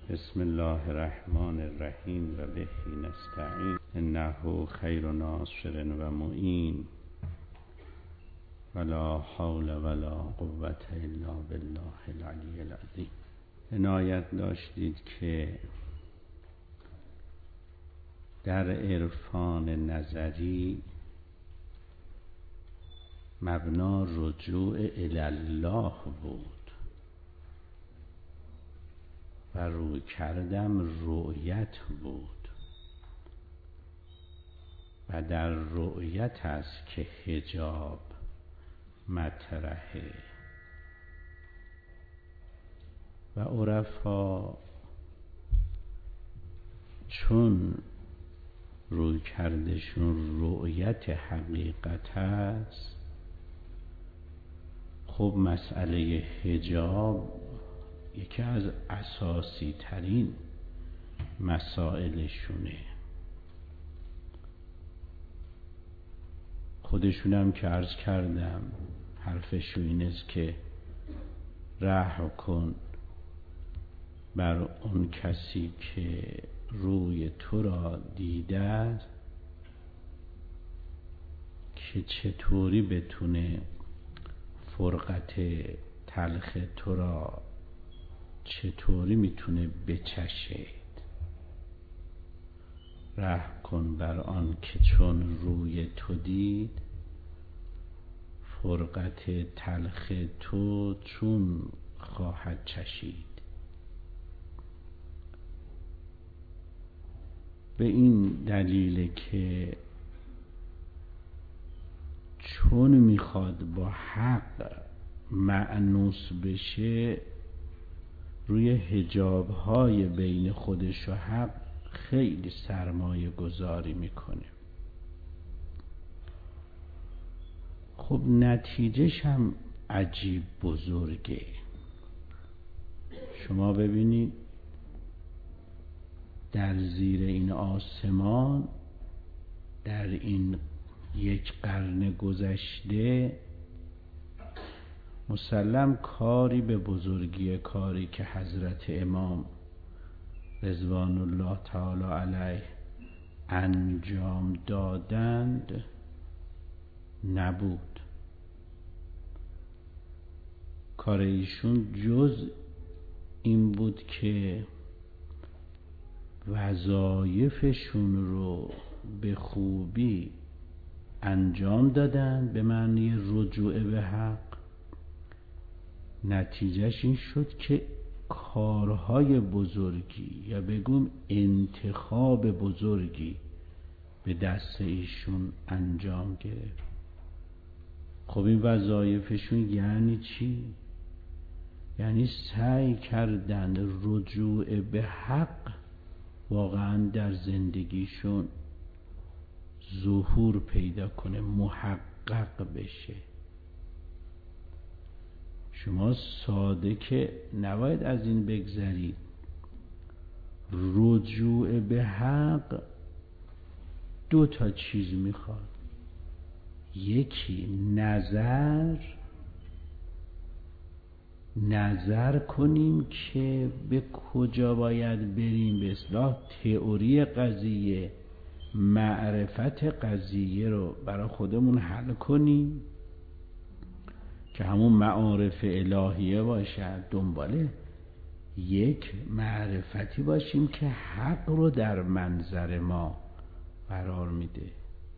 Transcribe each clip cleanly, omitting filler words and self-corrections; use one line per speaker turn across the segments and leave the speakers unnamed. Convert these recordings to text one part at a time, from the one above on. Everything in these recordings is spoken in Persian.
بسم الله الرحمن الرحیم و به نستعین انه خیر ناصر و معین ولا حول ولا قوة الا بالله العلی العظیم. عنایت داشتید که در عرفان نظری مبنا رجوع الی الله بود و روی کردم رؤیت بود و در رؤیت است که حجاب مطرحه و عرفا چون روی کردشون رؤیت حقیقت است، خب مسئله حجاب یکی از اساسی ترین مسائلشونه. خودشونم که عرض کردم حرفشون این است که رحم کن بر اون کسی که روی تو را دیده است که چطوری بتونه فرقت تلخ تو را چطوری میتونه بچشید. رحم کن بر آن که چون روی تو دید فرقت تلخ تو چون خواهد چشید. به این دلیل که چون میخواد با حق مأنوس بشه روی حجاب‌های بین خودش و حق خیلی سرمایه گذاری میکنه. خب نتیجهش هم عجیب بزرگه. شما ببینید در زیر این آسمان در این یک قرن گذشته مسلم کاری به بزرگی کاری که حضرت امام رضوان الله تعالی علیه انجام دادند نبود. کار ایشون جز این بود که وظایفشون رو به خوبی انجام دادن به معنی رجوع به حق. نتیجهش این شد که کارهای بزرگی یا بگم انتخاب بزرگی به دست ایشون انجام گرفت. خب این وظایفشون یعنی چی؟ یعنی سعی کردن رجوع به حق واقعا در زندگیشون ظهور پیدا کنه، محقق بشه. شما ساده که نباید از این بگذرید. رجوع به حق دو تا چیز میخواد. یکی نظر کنیم که به کجا باید بریم، به اصطلاح تئوری قضیه، معرفت قضیه رو برای خودمون حل کنیم که همون معارف الهیه باشد. دنباله یک معرفتی باشیم که حق رو در منظر ما قرار میده.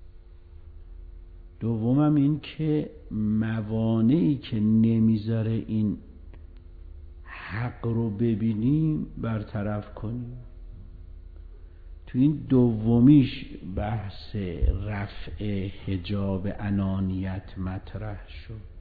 دومم این که موانعی که نمیذاره این حق رو ببینیم برطرف کنیم. تو این دومیش بحث رفع حجاب انانیت مطرح شد.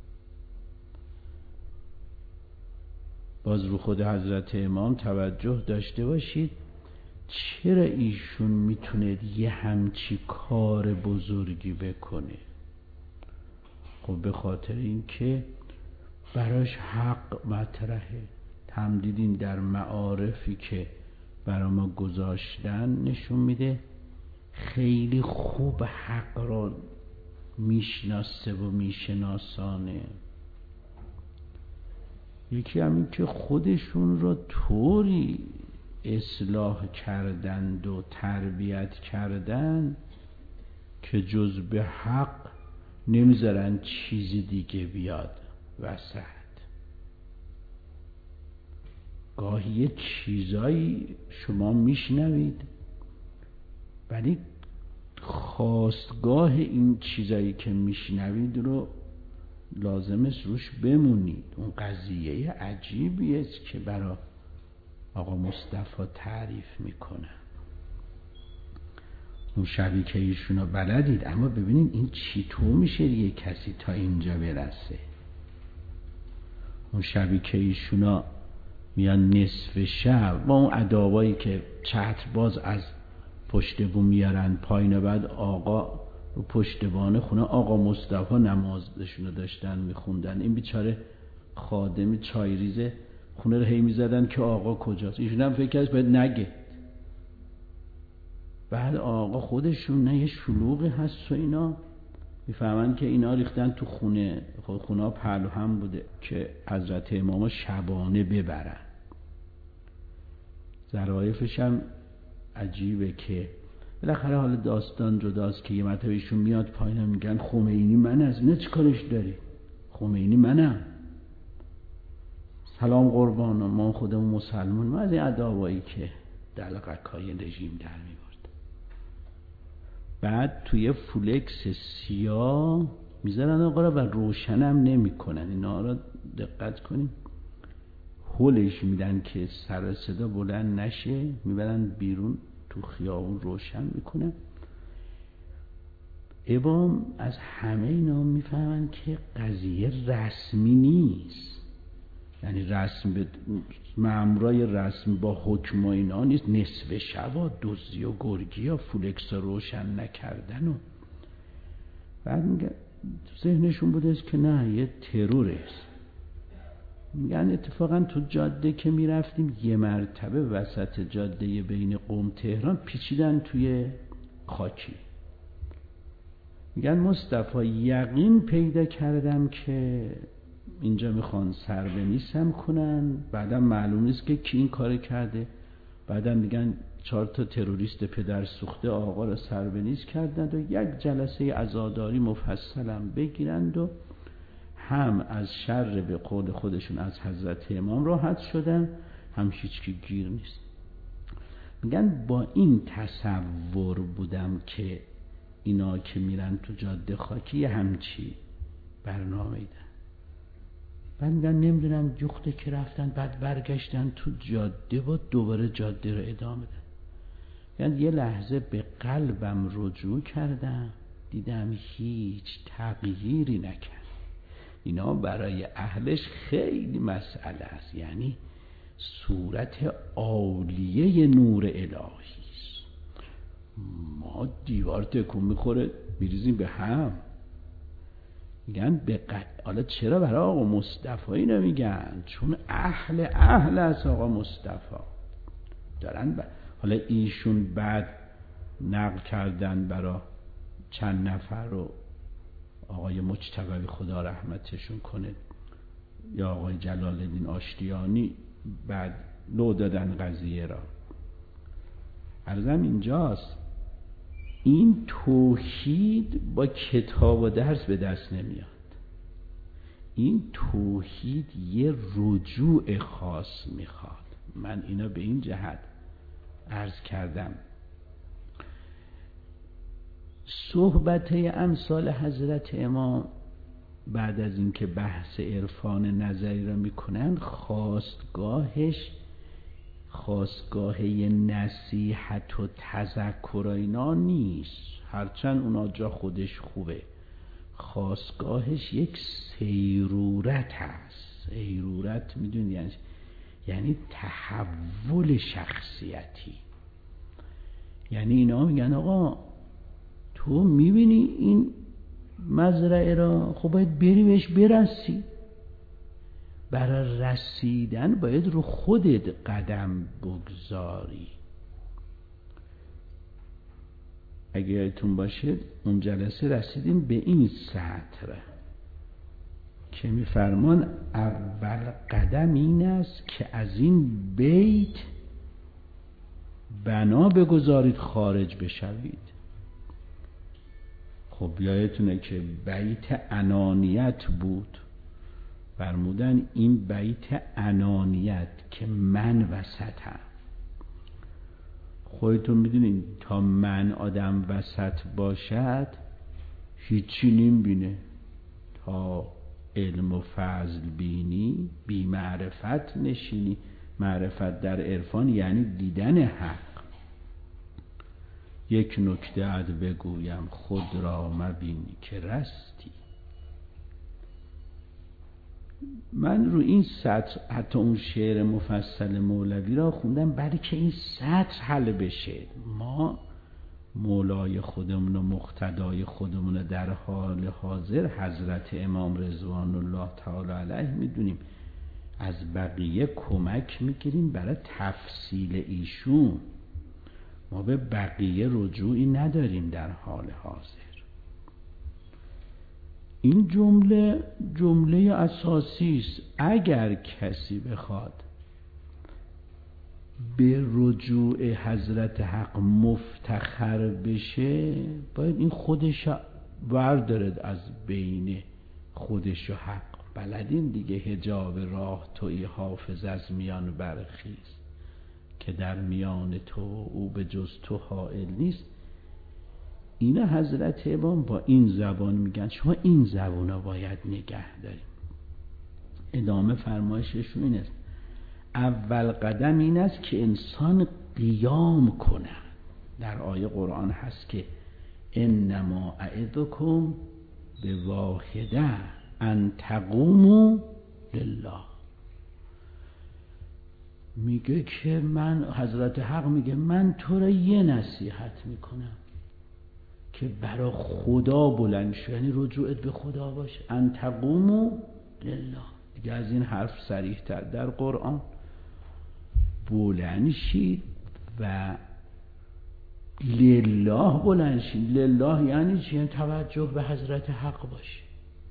باز رو خود حضرت امام توجه داشته باشید. چرا ایشون میتونه یه همچی کار بزرگی بکنه؟ خب به خاطر این که براش حق مطرحه. هم دیدین در معارفی که برای ما گذاشتن نشون میده خیلی خوب حق را میشناسه و میشناسانه. یکی همین که خودشون را طوری اصلاح کردند و تربیت کردن که جز به حق نمیذارن چیزی دیگه بیاد وسط. گاهی یه چیزایی شما میشنوید ولی خواستگاه این چیزایی که میشنوید رو لازم است روش بمونید. اون قضیه عجیبیه که برای آقا مصطفی تعریف میکنه. اون شبی که ایشونو بلدید، اما ببینید این چطور میشه یه کسی تا اینجا برسه. اون شبی که ایشونا میان نصف شب با اون ادابایی که چتر باز از پشت بوم میارن پایین، بعد آقا رو پشتبان خونه آقا مصطفی نمازشونو داشتن میخوندن، این بیچاره خادم چایریز خونه رو هی میزدن که آقا کجاست. ایشون هم فکر کرد باید نگه. بعد آقا خودشون نه یه شلوغی هست و اینا میفهمن که اینا ریختن تو خونه. خونه ها پهلو هم بوده که حضرت امام شبانه ببرن. ظرایفش هم عجیبه که بالاخره حال داستان جداست که یه مرتبه ایشون میاد پایین میگن خمینی من از نه چه کارش داری؟ خمینی منم. سلام قربان، ما خودمون مسلمان. ما از این ادابایی که دلقکای رژیم در میبرد. بعد توی فولکس سیاه میذارن آقا را و روشنم نمی کنن. اینا را دقت کنیم، هولش میدن که سر صدا بلند نشه، میبرن بیرون تو خیابون روشن میکنن. امام از همه اینا میفهمن که قضیه رسمی نیست، یعنی رسم به مامورای رسم با حکم و اینا نیست. نصف شبا دزدی و گرگی و فولکس روشن نکردن و بعد میگن ذهنشون بوده است که نه یه ترور است. میگن اتفاقا تو جاده که میرفتیم یه مرتبه وسط جاده بین قم تهران پیچیدن توی خاکی. میگن مصطفی یقین پیدا کردم که اینجا میخوان سر به نیستم کنن. بعدم معلوم نیست که کی این کار کرده. بعدم میگن 4 تروریست پدر سوخته آقا را سر به نیست کردند و یک جلسه عزاداری مفصلم بگیرند و هم از شر به قول خودشون از حضرت امام راحت شدن، هم هیچکی گیر نیست. میگن با این تصور بودم که اینا که میرن تو جاده خاکی همچی برنامه ایدن. بعد میگن نمیدونم جخته که رفتن بعد برگشتن تو جاده و دوباره جاده رو ادامه دادن. یعنی یه لحظه به قلبم رجوع کردم، دیدم هیچ تغییری نکرد. اینا برای اهلش خیلی مسئله است، یعنی صورت عالیه نور الهی است. ما دیوار تکون میخوره میریزیم به هم. میگن حالا چرا برای آقا مصطفی اینو میگن؟ چون اهل از آقا مصطفی دارن حالا ایشون بعد نقل کردن برای چند نفر رو، آقای مجتبی خدا رحمتشون کنه یا آقای جلال الدین آشتیانی، بعد لو دادن قضیه را. عرضم اینجاست، این توحید با کتاب و درس به دست نمیاد. این توحید یه رجوع خاص میخواد. من اینا به این جهت عرض کردم. صحبت امثال حضرت امام بعد از اینکه بحث عرفان نظری را میکنن، خواستگاه نصیحت و تذکر اینا نیست، هرچند اونا جا خودش خوبه. خواستگاهش یک سیرورت هست. سیرورت میدونی یعنی تحول شخصیتی. یعنی اینا میگن آقا تو میبینی این مزرعه را، خب باید بری بهش برسی. برای رسیدن باید رو خودت قدم بگذاری. اگه یادتون باشه اون جلسه رسیدیم به این سطر که میفرمان اول قدم این است که از این بیت بنا بگذارید خارج بشوید. خب یادتونه که بیت انانیت بود، فرمودن این بیت انانیت که من وسطم. خودتون میدونین تا من آدم وسط باشد هیچی نمیبینه. تا علم و فضل بینی بی معرفت نشینی. معرفت در عرفان یعنی دیدن حق. یک نکته ات بگویم خود را مبینی که رستی. من رو این سطر حتی اون شعر مفصل مولوی را خوندم برای که این سطر حل بشه. ما مولای خودمون و مقتدای خودمون در حال حاضر حضرت امام رضوان الله تعالی علیه میدونیم، از بقیه کمک میگیریم برای تفصیل ایشون. ما به بقیه رجوعی نداریم در حال حاضر. این جمله اساسی است. اگر کسی بخواد به رجوع حضرت حق مفتخر بشه، باید این خودش بردارد از بین خودش و حق. بلدین دیگه حجاب راه توی حافظ از میان برخیز، که در میان تو او به جز تو حائل نیست. اینا حضرت امام با این زبان میگن، شما این زبان رو باید نگه داریم. ادامه فرمایششون این است: اول قدم این است که انسان قیام کنه. در آیه قرآن هست که انما اعظکم به واحده ان تقوموا لله. میگه که حضرت حق میگه من تو را یه نصیحت میکنم که برای خدا بلند شو، یعنی رجوعت به خدا باشه. ان تقوموا لله. دیگه از این حرف صریح تر در قرآن بلند شید و لله بلند شید. لله یعنی چی؟ یعنی توجه به حضرت حق باشه.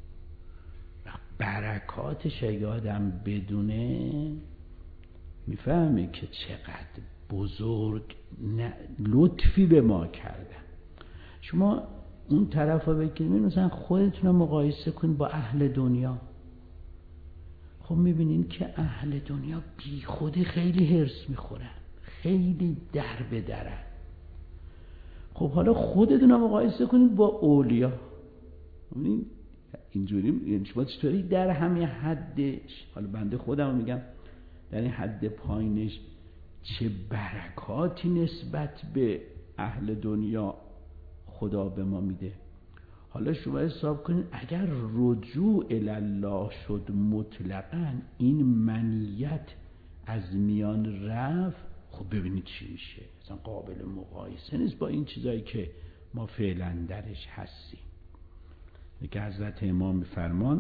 برکاتش اگه آدم بدونه میفهمه که چقدر بزرگ لطفی به ما کردن. شما اون طرف ها بگیرید، مثلا خودتون رو مقایسه کنید با اهل دنیا. خب میبینین که اهل دنیا بی خودی خیلی هرس میخورن، خیلی در به درن. خب حالا خودتون رو مقایسه کنید با اولیا. ببینین اینجوری، یعنی شما چطوری در همین حدش، حالا بنده خودم میگم در این حد پایینش چه برکاتی نسبت به اهل دنیا خدا به ما میده. حالا شما حساب کنید اگر رجوع الله شد مطلقاً، این منیت از میان رفت، خب ببینید چی میشه. اصلا قابل مقایسه نیست با این چیزایی که ما فعلا درش هستیم. که حضرت امام میفرمان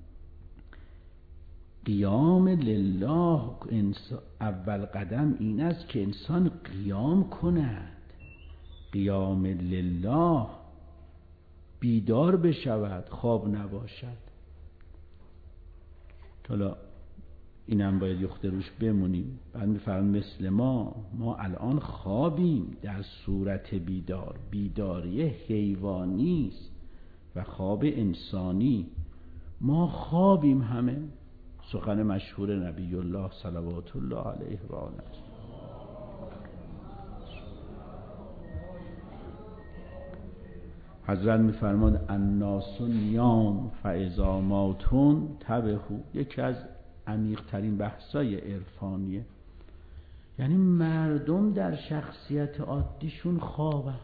قیام لله، اول قدم این است که انسان قیام کند. قیام لله، بیدار بشود، خواب نباشد. حالا اینم باید یخته روش بمونیم. بعد میفرمان مثل ما الان خوابیم در صورت بیداری حیوانی است و خواب انسانی. ما خوابیم همه. سخن مشهور نبی الله صلوات الله علیه و آله. حضرت میفرماد الناس نیام فاذا ماتون تبهوا. یکی از عمیق ترین بحثای عرفانیه. یعنی مردم در شخصیت عادیشون خوابند،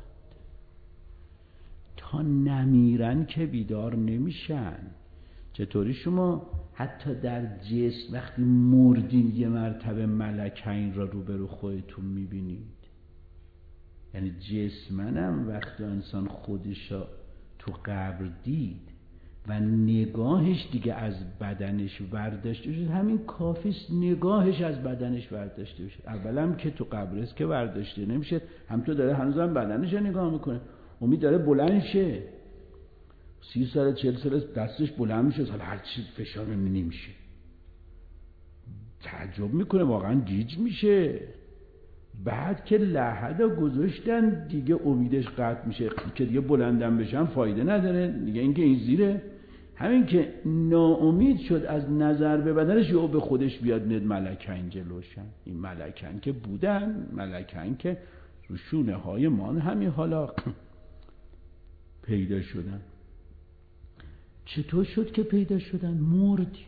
تا نمیرن که بیدار نمیشن. چطوری شما حتی در جسم وقتی مردین یه مرتبه ملکین را روبرو خودتون میبینید؟ یعنی جسمنم وقتی انسان خودش را تو قبر دید و نگاهش دیگه از بدنش ورداشته شد، همین کافیست نگاهش از بدنش ورداشته شد. اولم که تو قبر است که ورداشته نمیشه، همینطور داره هنوزم بدنش رو نگاه میکنه، امید داره بلند شه. 30 سال 40 سال دستش بلند میشه، حالا هر چی فشار نمیشه. تعجب میکنه، واقعا گیج میشه. بعد که لحدا گذاشتن دیگه امیدش قطع میشه که دیگه بلندم بشن فایده نداره دیگه، اینکه این زیره. همین که ناامید شد از نظر به بدنش یا به خودش بیاد ند ملکن جلوشن. این ملکن که بودن، ملکن که رو شونه های مان همین حالا پیدا شدن. چطور شد که پیدا شدن؟ مردی.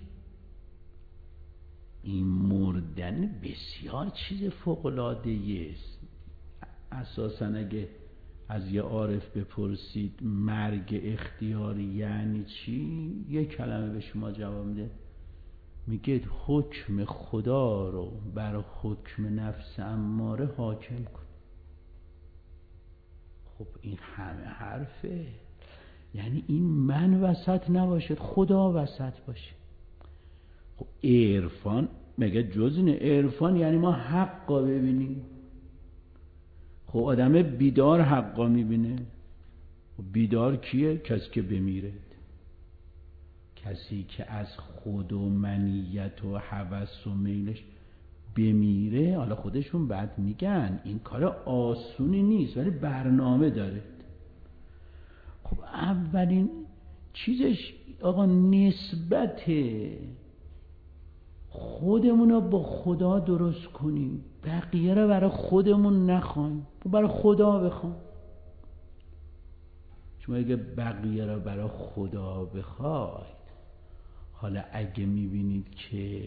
این مردن بسیار چیز فوق‌العاده‌ای است. اساساً اگه از یه عارف بپرسید مرگ اختیاری یعنی چی، یه کلمه به شما جواب میده، میگه حکم خدا رو بر حکم نفس اماره حاکم کن. خب این همه حرفه، یعنی این من وسط نباشد، خدا وسط باشه. خب عرفان مگه جز اینه؟ عرفان یعنی ما حقا ببینیم. خب آدم بیدار حقا میبینه. بیدار کیه؟ کسی که بمیره، کسی که از خود و منیت و هوس و میلش بمیره. حالا خودشون بعد میگن این کار آسونی نیست ولی برنامه داره. خب اولین چیزش آقا نسبت خودمون رو با خدا درست کنیم، بقیه رو برای خودمون نخوایم، برای خدا بخوایم. شما اگه بقیه رو برای خدا بخواید، حالا اگه میبینید که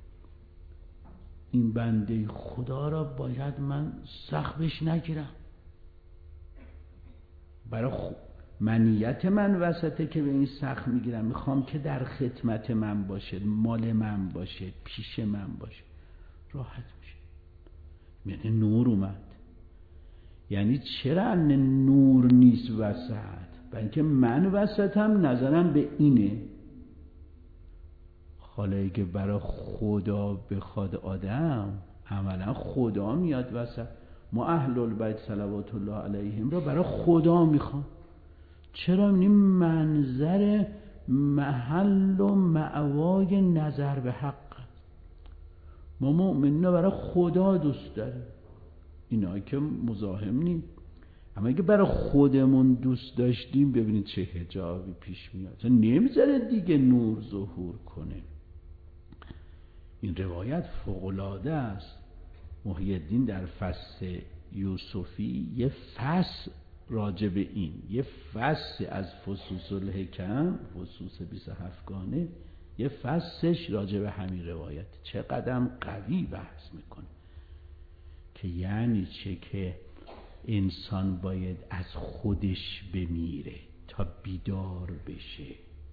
این بنده خدا را باید من سختش نگیرم، برای منیت من وسطه که به این سخت میگیرم، میخوام که در خدمت من باشه، مال من باشه، پیش من باشه، راحت میشه. یعنی نور اومد. یعنی چرا نور نیست وسط؟ برای اینکه من وسطم، نظرم به اینه. حالا اگه برای خدا بخواد آدم، عملا خدا میاد وسط. ما اهل البیت صلوات الله علیهم را برای خدا میخوام. چرا؟ این منظر محل و مأوای نظر به حق. ما مؤمنین برای خدا دوست داریم، اینا که مزاحم نیم. اما اگه برای خودمون دوست داشتیم، ببینید چه حجابی پیش میاد، نمیذاره دیگه نور ظهور کنه. این روایت فوق‌العاده است. محی الدین در فصل یوسفی یه فصل راجع به این، یه فصل از فصوص الحکم، فصوص 27 گانه، یه فصلش راجع به همین روایت. چه قدم قوی بحث میکنه که یعنی چه که انسان باید از خودش بمیره تا بیدار بشه.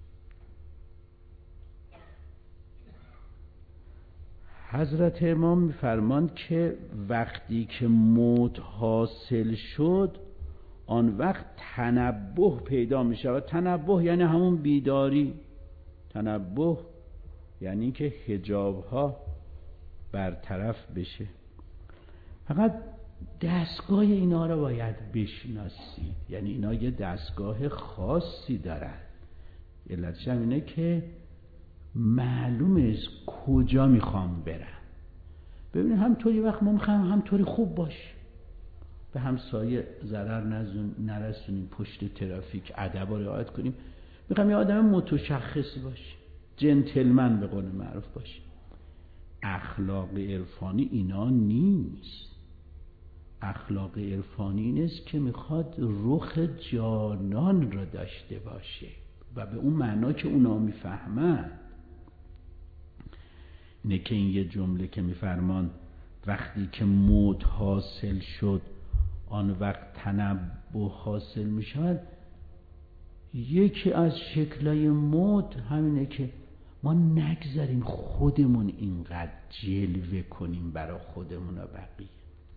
حضرت امام میفرمان که وقتی که موت حاصل شد، آن وقت تنبه پیدا می شود. تنبه یعنی همون بیداری. تنبه یعنی که حجاب ها برطرف بشه. فقط دستگاه اینا رو باید بشناسید، یعنی اینا یه دستگاه خاصی دارن. علتش هم اینه که معلومه از کجا میخوام برم. ببینید همطوری وقت ما میخوام همطوری خوب باش، به همسایه ضرر نرسونیم، پشت ترافیک ادب رو رعایت کنیم. میخوام یه آدم متشخصی باشه، جنتلمن به قول معروف باشه. اخلاق عرفانی اینا نیست. اخلاق عرفانی این است که میخواد رخ جانان را داشته باشه و به اون معنا که اونا میفهمن. اینه که این یه جمله که میفرمان وقتی که موت حاصل شد، آن وقت تنبه حاصل میشود. یکی از شکلای موت همینه که ما نگذاریم خودمون اینقدر جلوه کنیم برای خودمون و بقیه.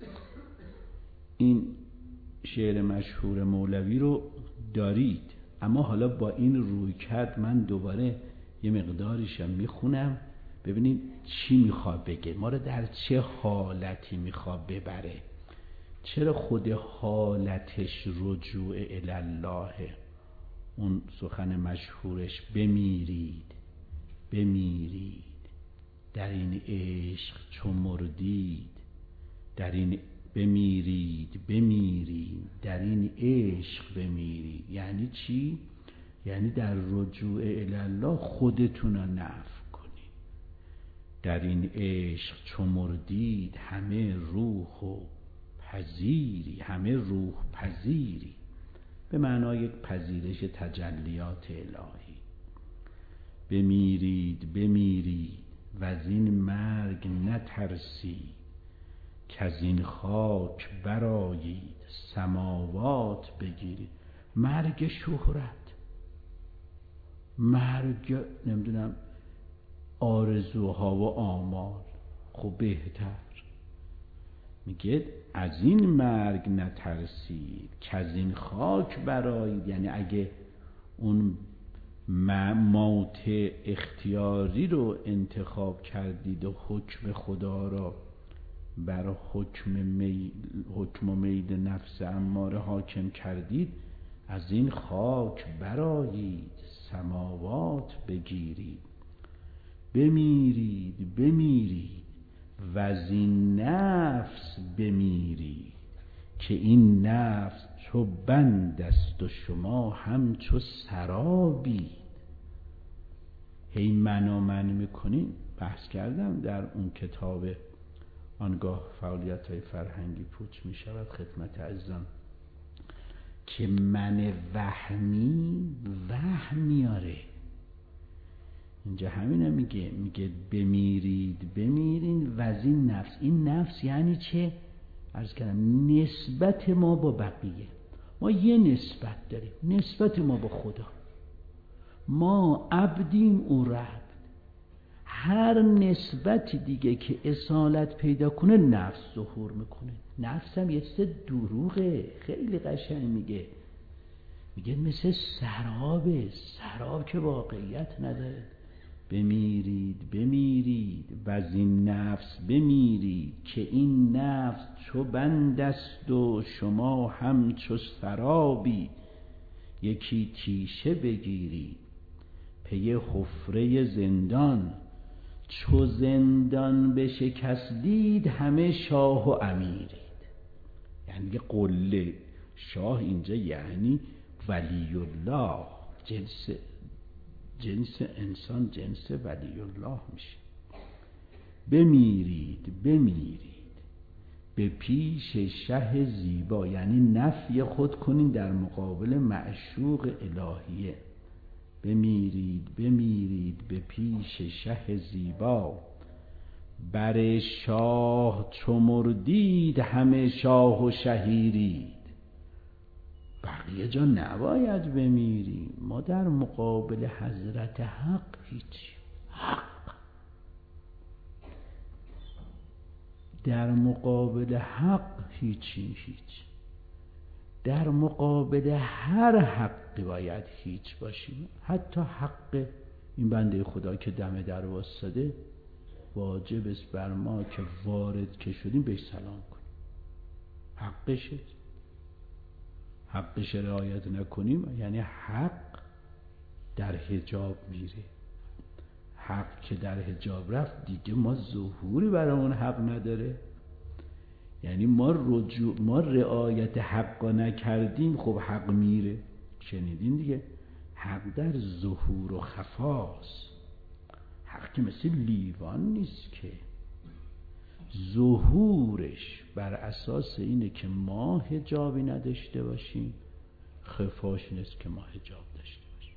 این شعر مشهور مولوی رو دارید، اما حالا با این رویکرد من دوباره یه مقداریشم میخونم ببینید چی میخواد بگه، ما رو در چه حالتی میخواد ببره. چرا خود حالتش رجوع الله؟ اون سخن مشهورش بمیرید در این عشق چو مردید، در این بمیرید بمیرید در این عشق بمیرید. یعنی چی؟ یعنی در رجوع الله خودتون رو نفی کنید. در این عشق چو مردید همه روح و پذیری، همه روح پذیری، به معنای یک پذیرش تجلیات الهی. بمیرید بمیرید و از این مرگ نترسید، که از این خاک برآیید سماوات بگیرید. مرگ شهرت، مرگ نمیدونم آرزوها و آمال، خب بهتر میگه از این مرگ نترسید که از این خاک برآیید. یعنی اگه اون موت اختیاری رو انتخاب کردید و حکم خدا را بر حکم و میل نفس اماره حاکم کردید، از این خاک برآیید سماوات بگیرید. بمیرید بمیرید و از این نفس بمیرید، که این نفس چو بند است و شما همچو سرابید. هی من میکنین. بحث کردم در اون کتاب آنگاه فعالیت‌های فرهنگی پوچ می شود خدمت عزیزان که من وهمی وهم میاره. اینجا همینه میگه بمیرید بمیرین و از این نفس. این نفس یعنی چه؟ عرض کردم نسبت ما با بقیه. ما یه نسبت داریم، نسبت ما با خدا. ما عبدیم او رب. هر نسبت دیگه که اصالت پیدا کنه نفس ظهور میکنه. نفس هم یه چیز دروغه. خیلی قشنگ میگه مثل سرابه، سراب که واقعیت نداره. بمیرید بمیرید و از این نفس بمیرید، که این نفس چو بند است و شما همچو سرابی. یکی تیشه بگیرید پی حفره زندان، چو زندان بشکستید همه شاه و امیرید. یعنی قله شاه اینجا یعنی ولی الله، جنس انسان جنس ولی الله میشه. بمیرید بمیرید به پیش شه زیبا، یعنی نفی خود کنین در مقابل معشوق الهیه. بمیرید بمیرید به پیش شه زیبا، بر شاه چو مردید همه شاه و شهیرید. بقیه جا نباید بمیریم. ما در مقابل حضرت حق هیچ، حق در مقابل حق هیچ، در مقابل هر حقی باید هیچ باشیم. حتی حق این بنده خدا که دم در واسطه، واجب است بر ما که وارد که شدیم بهش سلام کنیم. حقش رعایت نکنیم یعنی حق در حجاب میره. حق که در حجاب رفت دیگه ما ظهوری برامون حق نداره. یعنی ما رعایت حق نکردیم، خب حق میره. شنیدین دیگه، حق در ظهور و خفاست. حق که مثل لیوان نیست که، ظهورش بر اساس اینه که ما حجابی نداشته باشیم، خفاش نیست که ما حجاب داشته باشیم.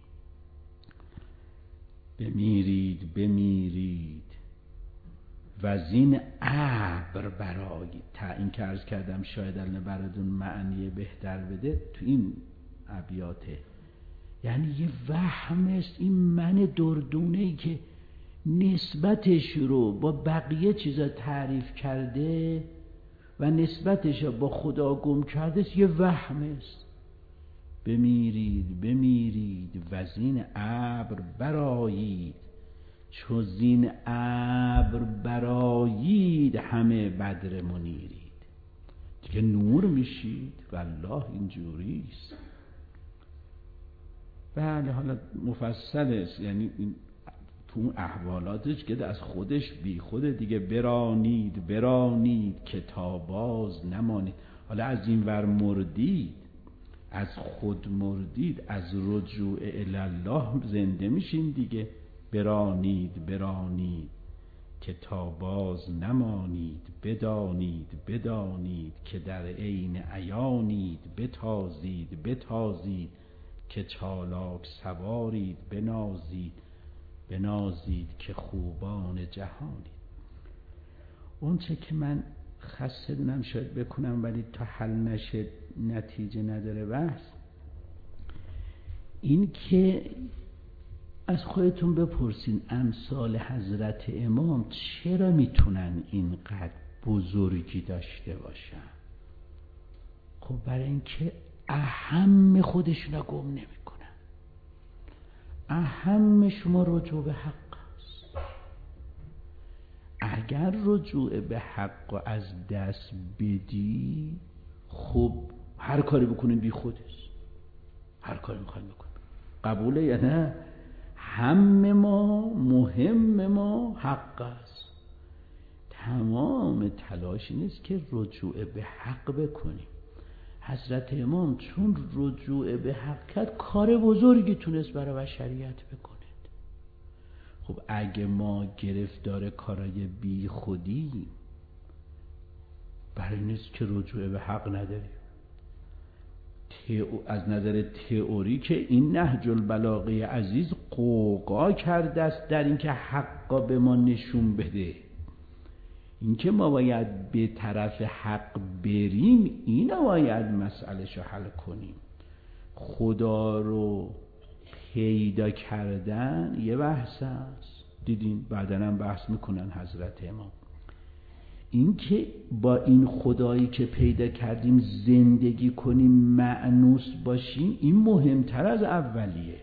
بمیرید بمیرید و از این ابر برآیید. تا این که عرض کردم شاید الان براتون معنی بهتر بده تو این ابیاته. یعنی یه وهم است، این من دردونه‌ای که نسبتش رو با بقیه چیزا تعریف کرده و نسبتش رو با خدا گم کرده، یه وهم است. بمیرید بمیرید و از این ابر برآیید، چو زین ابر برآیید همه بدر منیرید. دیگه نور میشید. والله اینجوریست. بله حالا مفصل است، یعنی این تو اون احوالاتش که از خودش بی خوده دیگه، برانید که تا باز نمانید. حالا از این ور مردید، از خود مردید، از رجوع الله زنده میشین دیگه. برانید که تا باز نمانید، بدانید که در عین عیانید. بتازید که چالاک سوارید. بنازید که خوبان جهانید. اون چه که من خسته دونم شاید بکنم ولی تا حل نشه نتیجه نداره بحث، این که از خودتون بپرسین امثال حضرت امام چرا میتونن اینقدر بزرگی داشته باشن؟ خب برای اینکه اهم خودشون رو گم نمیکنن. اهم شما رجوع به حق است. اگر رجوع به حق از دست بدی، خب هر کاری بکنین بی خودست، هر کاری میخواین بکنین. قبوله یا نه؟ مهم ما حق است. تمام تلاش این است که رجوع به حق بکنیم. حضرت امام چون رجوع به حق کرد، کار بزرگی تونست برای بشریت بکنه. خب اگه ما گرفتار کارای بی خودی، برای نیست که رجوع به حق نداریم. از نظر تئوری که این نهج البلاغه عزیز قوقا کرده است در اینکه حقا به ما نشون بده. اینکه ما باید به طرف حق بریم، اینو باید مسئله‌شو حل کنیم. خدا رو پیدا کردن یه بحث است، دیدین بعداً هم بحث میکنن حضرت امام. این که با این خدایی که پیدا کردیم زندگی کنیم، مأنوس باشیم، این مهمتر از اولیه.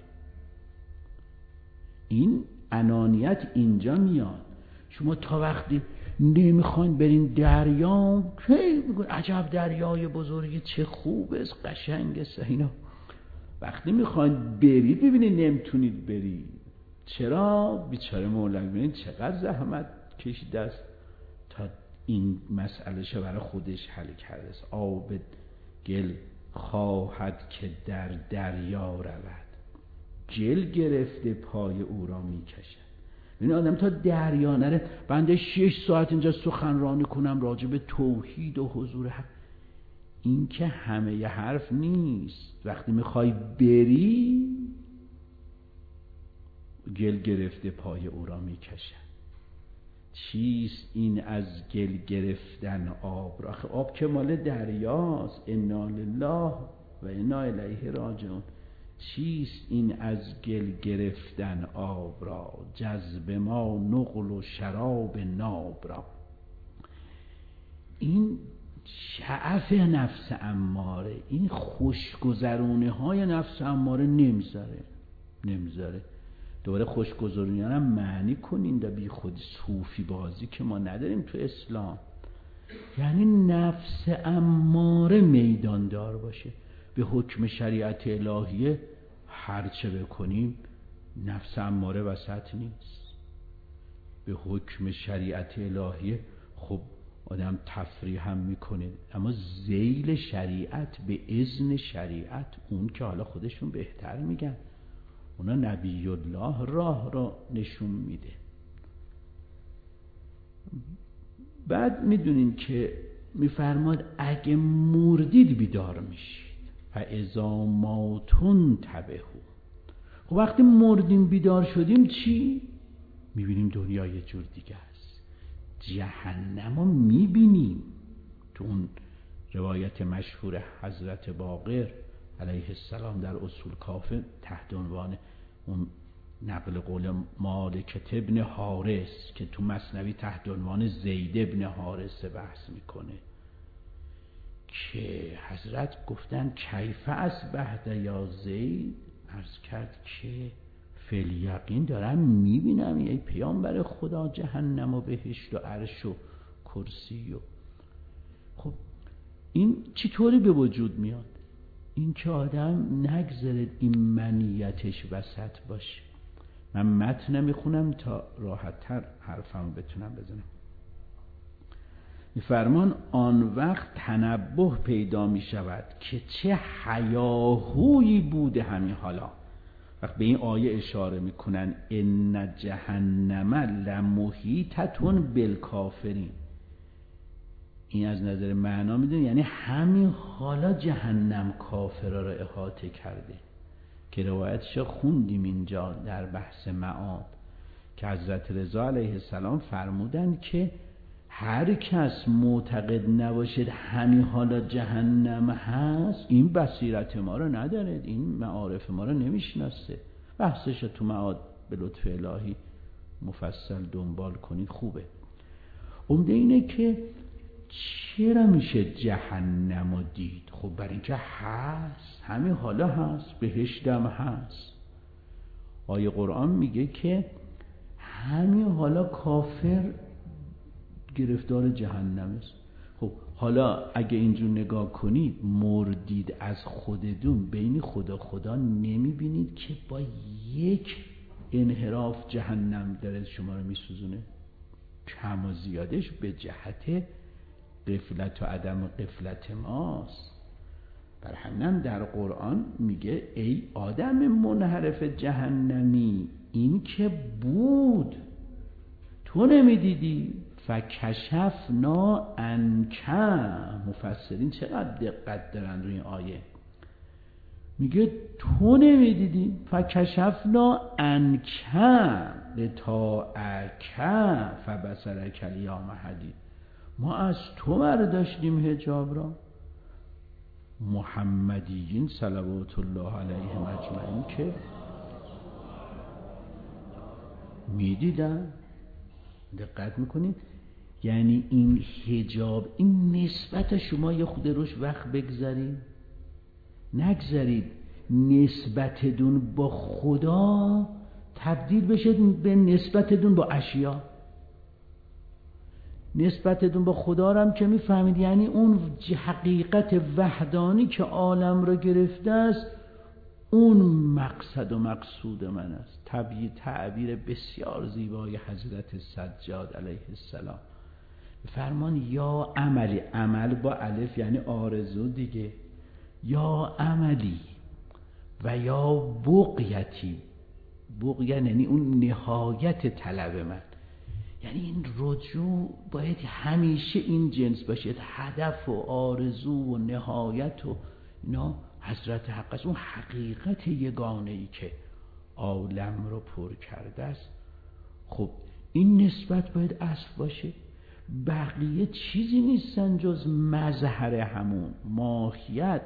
این انانیت اینجا میاد. شما تا وقتی نمیخواین برین دریا، کی میگن عجب دریای بزرگی، چه خوب است، قشنگ است اینا. وقتی میخواین برید ببینید نمیتونید برید. چرا؟ بیچاره مولوی ببینید چقدر زحمت کشیده است تا این مسئله شو برای خودش حل کرده است. آب گل خواهد که در دریا رود، گل گرفته پای او را میکشد. این آدم تا دریا نره، بنده 6 ساعت اینجا سخنرانی کنم راجع به توحید و حضور حق، این که همه ی حرف نیست. وقتی میخوای بری، گل گرفته پای او را میکشد. چیست این از گل گرفتن آب را؟ آب که مال دریاست. انا لله و انا الیه راجعون. چیست این از گل گرفتن آب را؟ جذب ما نقل و شراب ناب را. این شعف نفس اماره، این خوشگذرونه های نفس اماره نمیذاره. دوباره خوشگذرونی هم معنی کنین دا بی خود صوفی بازی که ما نداریم تو اسلام. یعنی نفس اماره میداندار باشه. به حکم شریعت الهیه هرچه بکنیم نفس اماره وسط نیست. به حکم شریعت الهیه خب آدم تفریح هم میکنه، اما ذیل شریعت به اذن شریعت، اون که حالا خودشون بهتر میگن، اونا نبی الله راه را نشون میده. بعد میدونین که میفرماد اگه مردید بیدار میشید، فاذا ماتون تبهو. خب وقتی مردیم بیدار شدیم چی؟ میبینیم دنیا یه جور دیگه است. جهنم رو میبینیم. تو اون روایت مشهور حضرت باقر علیه السلام در اصول کافه تحت عنوان اون نقل قول مالکه ابن حارث که تو مثنوی تحت عنوان زید ابن حارث بحث میکنه که حضرت گفتن کیف اصبحت یا زید؟ عرض کرد که فالیقین دارم میبینم ای پیامبر خدا جهنم و بهشت و عرش و کرسی. و خب این چطوری به وجود میاد؟ این که آدم نگذارد این منیتش وسط باشه. من متن میخونم تا راحت تر حرفمو بتونم بزنم. میفرمان آن وقت تنبه پیدا می شود که چه هیاهویی بوده همین حالا. وقت به این آیه اشاره میکنن ان جهنم لمحیطة بالکافرین، این از نظر معنا میدونی یعنی همین حالا جهنم کافرها رو احاطه کرده، که روایتش خوندیم اینجا در بحث معاد که حضرت رضا علیه السلام فرمودن که هر کس معتقد نباشد همین حالا جهنم هست، این بصیرت ما رو نداره، این معارف ما رو نمیشناسه. بحثش تو معاد به لطف الهی مفصل دنبال کنید، خوبه. عمده اینه که چرا میشه جهنم رو دید؟ خب برای اینکه هست، همین حالا هست، بهشتم هست. آیه قرآن میگه که همین حالا کافر گرفتار جهنم است. خب حالا اگه اینجور نگاه کنید مردید از خودتون، بین خدا نمیبینید که با یک انحراف جهنم داره شما رو میسوزونه؟ کم و زیادش به جهت غفلت و عدم غفلت ماست. بر همینم در قرآن میگه ای آدم منحرف جهنمی، این که بود تو نمیدیدی؟ فکشفنا عنک. مفسرین چقدر دقت دارن روی این آیه. میگه تو نمیدیدی؟ فکشفنا عنک لطاعک فبصرک الیوم حدید. ما از تو برداشتیم حجاب را. محمدیین صلوات الله علیهم اجمعین که میدیدن. دقت میکنید؟ یعنی این حجاب، این نسبت شما یه خود روش وقت بگذارید، نگذارید نسبتتون با خدا تبدیل بشه به نسبتتون با اشیا. نسبتتون با خدا رو هم که میفهمید یعنی اون حقیقت وحدانی که عالم رو گرفته است، اون مقصد و مقصود من است. تعبیر بسیار زیبای حضرت سجاد علیه السلام. فرمان یا عملی، عمل با الف یعنی آرزو دیگه، یا عملی و یا بغیتی. بغیه یعنی اون نهایت طلب من، یعنی این رجوع باید همیشه این جنس باشد، هدف و آرزو و نهایت و اینا حضرت حق است، اون حقیقت یگانه ای که عالم رو پر کرده است. خب این نسبت باید اصل باشه. بقیه چیزی نیستن جز مظهر همون ماهیت،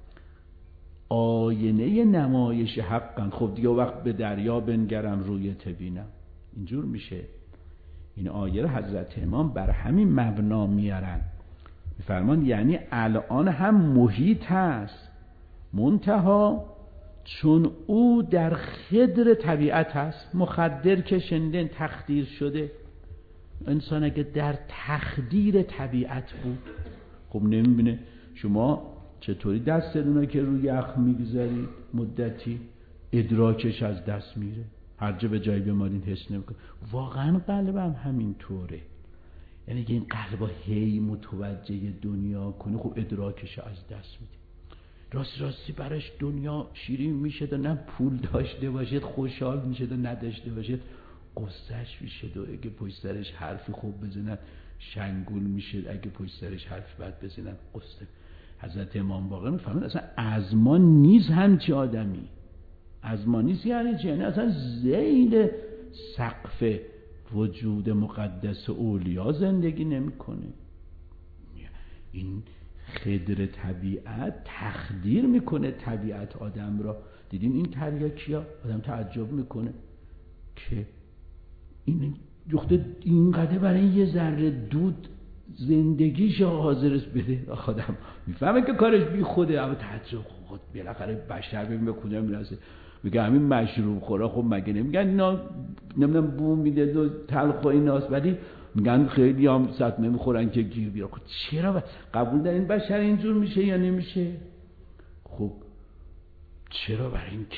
آینه نمایش حقن. خب دیگه وقت به دریا بنگرم رویت بینم، اینجور میشه. این آیه رو حضرت امام بر همین مبنا میارن، میفرمان یعنی الان هم محیط هست، منتها چون او در خدر طبیعت هست. مخدر که شنیدن تخدیر شده، انسان اگه در تخدیر طبیعت بود، خب نمیبینه شما چطوری دستتون که روی یخ میگذارید مدتی ادراکش از دست میره، هر جا به جای بمارین حس نمیکنه. واقعا قلبم همین طوره، یعنی که این قلبا هی متوجه دنیا کنه، خب ادراکش از دست میده. راستی براش دنیا شیرین میشه و نه پول داشته باشید خوشحال میشه و نداشته باشید قصهش میشه و اگه پشت سرش حرفی خوب بزنن شنگول میشه، اگه پشت سرش حرف بد بزنن قصه. حضرت امام باقر میفهمن اصلا ازمان نیست همچی آدمی. ازمان نیست یعنی چی؟ یعنی اصلا ذیل سقف وجود مقدس اولیا زندگی نمیکنه. این خدر طبیعت تخدیر میکنه طبیعت آدم را. دیدین این تریاکیا آدم تعجب میکنه که این جخته اینقدر برای یه ذره دود زندگیش حاضرست بده. آدم میفهمه که کارش بی خوده، اما تعجب خود بالاخره بشر ببین به کجا میرسه. میگه همین مشروب خورا خب مگه نمیگن اینا نمیدونم بو میده و تلخ و ایناست، ولی میگن خیلی هم صدمه میخورن که گیر بیارن. خب چرا قبول دارین بشر اینجور میشه یا نمیشه؟ خب چرا؟ برای اینکه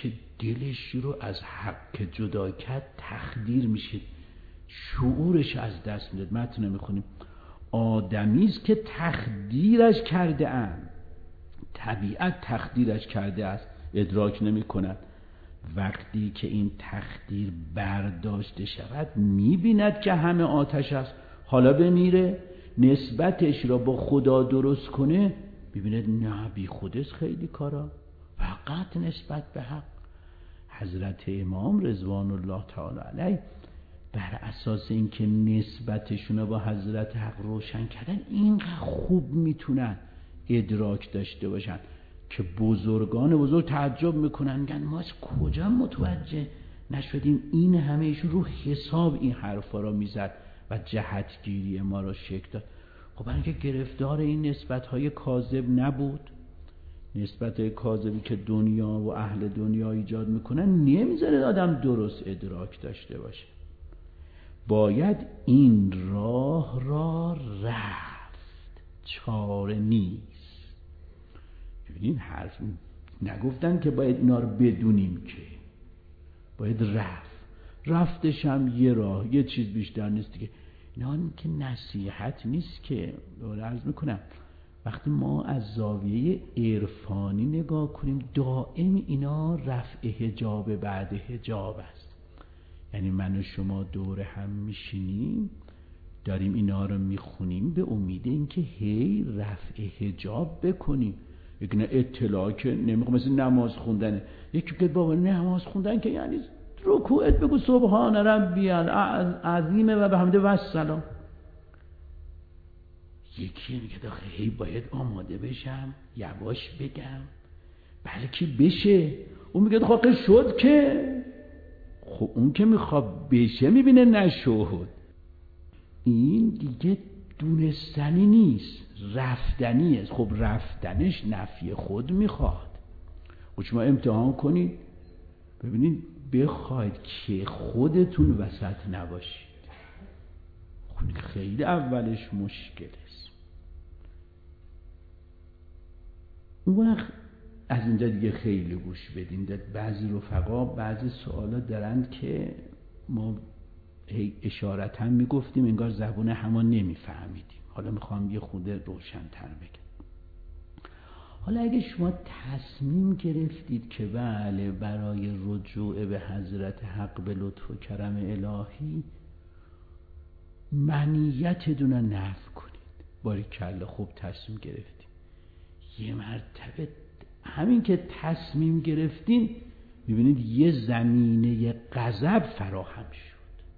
دلش رو از حق که جدا کرد تخدیر میشه، شعورش از دست میداد. متن میخونیم آدمی است که تخدیرش کرده اند، طبیعت تخدیرش کرده است، ادراک نمی کند. وقتی که این تخدیر برداشته شود میبیند که همه آتش است. حالا بمیره نسبتش را با خدا درست کنه، ببیند نه بی خودست خیلی کارا، فقط نسبت به حق. حضرت امام رضوان الله تعالی علیه بر اساس اینکه نسبتشون رو با حضرت حق روشن کردن، اینقدر خوب میتونن ادراک داشته باشن که بزرگان بزرگ تعجب میکنن، میگن ما از کجا متوجه نشدیم این همه ایشون رو حساب این حرفا رو میزد و جهتگیری ما رو شکل داد. خب برای اینکه گرفتار این نسبت‌های کاذب نبود، نسبت‌های کاذبی که دنیا و اهل دنیا ایجاد میکنن نمیذاره آدم درست ادراک داشته باشه. باید این راه را رفت، چاره نیست. ببینین حرف نگفتن که باید اینا رو بدونیم، که باید رفتش هم یه راه، یه چیز بیشتر نیست دیگه. اینا که نصیحت نیست که عرض میکنم. وقتی ما از زاویه عرفانی نگاه کنیم، دائم اینا رفع حجاب بعد حجاب است. یعنی من و شما دور هم میشینیم داریم اینا رو میخونیم به امید اینکه هی رفع حجاب بکنیم. یک نه اطلاع که نمیخوام مثل نماز خوندنه. یکی که بابا نماز خوندن که یعنی رکوعت بگو سبحان ربی العظیم و بحمده و السلام. یکی میگه داخل هی باید آماده بشم، یواش بگم بلکه بشه. اون میگه خب شد که، خب اون که میخواد بشه میبینه نشد. این دیگه دونستنی نیست، رفتنی است. خب رفتنش نفی خود میخواد. خب شما امتحان کنید ببینید، بخواید که خودتون وسط نباشید، خب خیلی اولش مشکل است. اون وقت از اینجا دیگه خیلی گوش بدین. بعضی رفقا بعضی سوالات دارند که ما اشارتا میگفتیم انگار زبون همان نمیفهمیدیم. حالا میخوام یه خورده روشن‌تر بگم. حالا اگه شما تصمیم گرفتید که بله برای رجوع به حضرت حق به لطف و کرم الهی منیتتون رو نفی کنید، باریکلا خوب تصمیم گرفتید. یه مرتبه همین که تصمیم گرفتین میبینید یه زمینه غضب فراهم شد.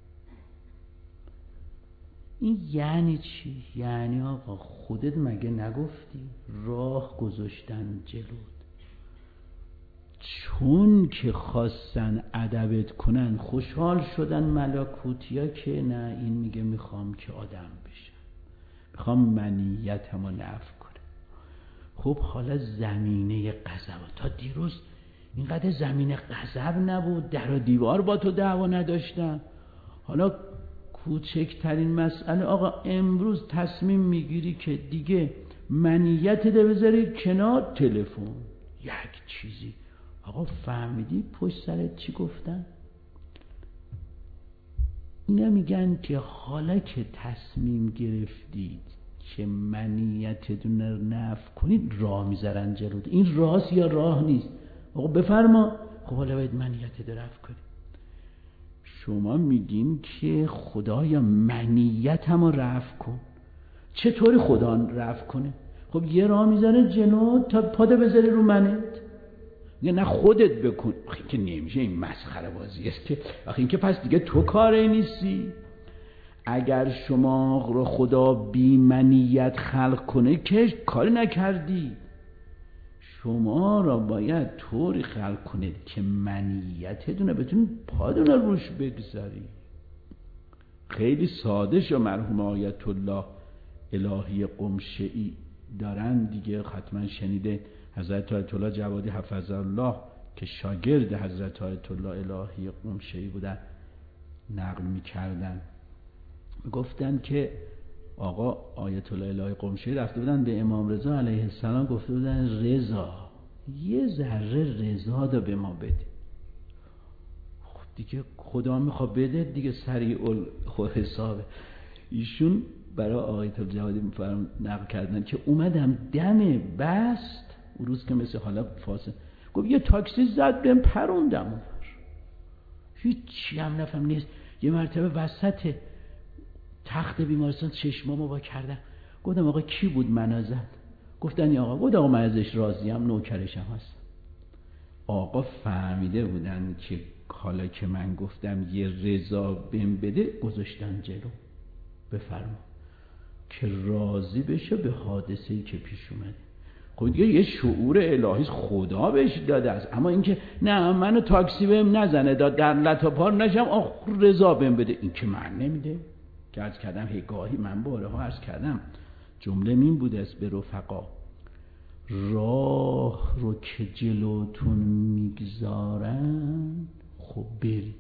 این یعنی چی؟ یعنی آقا خودت مگه نگفتی راه گذاشتن جلوت، چون که خواستن ادبت کنن خوشحال شدن ملکوتیا که نه این میگه میخوام که آدم بشم، میخوام منیتمو نفی کنم. خب حالا زمینه غضب تا دیروز اینقدر زمینه غضب نبود، در و دیوار با تو دعوا نداشتن. حالا کوچکترین مسئله آقا امروز تصمیم میگیری که دیگه منیت ده بذاری کنار، تلفن یک چیزی. آقا فهمیدی پشت سرت چی گفتن؟ اینا میگن که حالا که تصمیم گرفتید که منیتتون رو نفی کنید، راه میذارن جلوت. این راست یا راه نیست؟ آقا بفرما. خب حالا باید منیتت رو رفع کنید. شما میگین که خدایا منیتم رو رفع کن. چطوری خدا رفع کنه؟ خب یه راه میذاره جلو تا پاده بذاری رو منت. نه خودت بکن. آخه این که نمیشه، این مسخره بازی است که. آخه این که پس دیگه تو کاری نیستی. اگر شما رو خدا بی منیت خلق کنه که کاری نکردی. شما را باید طوری خلق کنید که منیتتون رو بتونید پادون روش بگذاری. خیلی ساده شو. مرحوم آیت الله الهی قمشه‌ای دارن دیگه، حتما شنیده. حضرت آیت الله جوادی حفظه الله که شاگرد حضرت آیت الله الهی قمشه‌ای بودن نقل می‌کردن، گفتن که آقا آیت الله الهی قمشه‌ای رفته بودن به امام رضا علیه السلام، گفته بودن رضا یه ذره رضا دا به ما بده. دیگه خدا میخواد بده دیگه، سریع الحسابه. ایشون برای آقای جوادی میفرم نقل کردن که اومدم دم بست اون روز که مثل حالا فاصله، گفت یه تاکسی زد بهم پروندم اون، هیچی هم نفهم نیست. یه مرتبه وسط تخت بیمارستان چشمامو با کردم، گفتم آقا کی بود منو زد؟ گفتن این آقا. گفت آقا من ازش راضیم، نوکرشم هست. آقا فهمیده بودن که حالا که من گفتم یه رضا بهم بده، گذاشتن جلو، بفرما که راضی بشه به حادثه‌ای که پیش اومده. خب دیگه یه شعور الهی خدا بهش داده است، اما اینکه نه منو تاکسی بهم نزنه داد در لطاپار نشم آخ رضا بهم بده، این که من نمیده. که عرض کردم هگاهی من بارها عرض کردم جمله این بوده است به رفقا، راه رو که جلوتون میگذارن خب برید.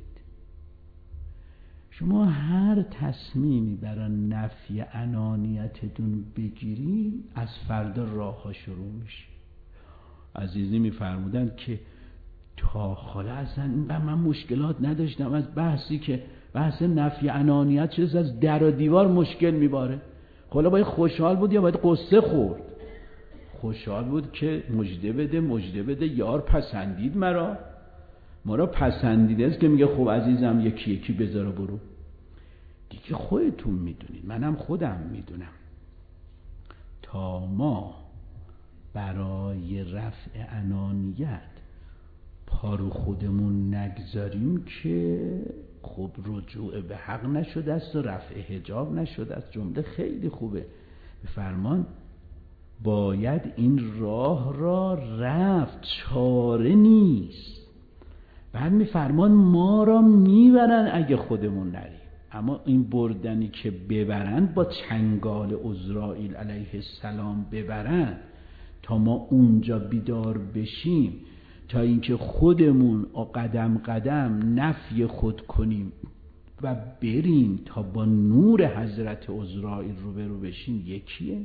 شما هر تصمیمی برای نفی انانیتتون بگیرید از فردا راه ها شروع میشه. عزیزی میفرمودن که تا حالا اصلا من مشکلات نداشتم از بحثی که بحث نفی انانیت چیز از در و دیوار مشکل میباره. حالا باید خوشحال بود یا باید قصه خورد؟ خوشحال بود که مژده بده یار پسندید ما را پسندیده است که میگه خب عزیزم یکی یکی بذار برو دیگه. خودتون میدونید، منم خودم میدونم، تا ما برای رفع انانیت پارو خودمون نگذاریم که خب رجوع به حق نشده است و رفع حجاب نشده است. جمله خیلی خوبه به فرمان، باید این راه را رفت، چاره نیست. بعد میفرمان ما را میبرن اگه خودمون نریم، اما این بردنی که ببرن با چنگال عزرائیل علیه السلام ببرن تا ما اونجا بیدار بشیم، تا اینکه خودمون قدم قدم نفی خود کنیم و بریم تا با نور حضرت عزرائیل روبرو بشیم یکیه.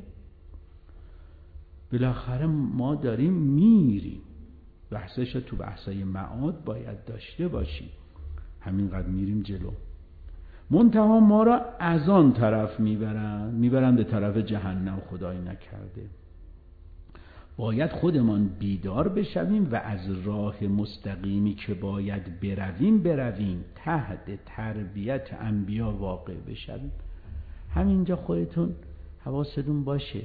بالاخره ما داریم میریم، بحثش تو بحثای معاد باید داشته باشیم، همینقدر میریم جلو. منتها ما را از آن طرف میبرن به طرف جهنم، خدای نکرده. باید خودمان بیدار بشویم و از راه مستقیمی که باید برویم تحت تربیت انبیا واقع بشویم. همینجا خودتون حواستون باشه،